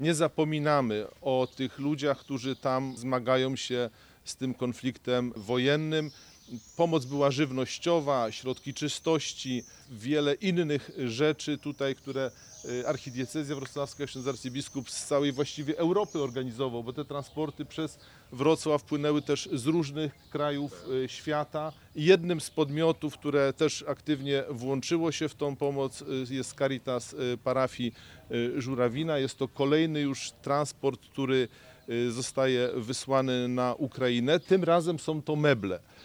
Nie zapominamy o tych ludziach, którzy tam zmagają się z tym konfliktem wojennym. Pomoc była żywnościowa, środki czystości, wiele innych rzeczy tutaj, które archidiecezja wrocławska, ksiądz arcybiskup z całej właściwie Europy organizował, bo te transporty przez Wrocław płynęły też z różnych krajów świata. Jednym z podmiotów, które też aktywnie włączyło się w tą pomoc, jest Caritas parafii Żurawina. Jest to kolejny już transport, który zostaje wysłany na Ukrainę. Tym razem są to meble.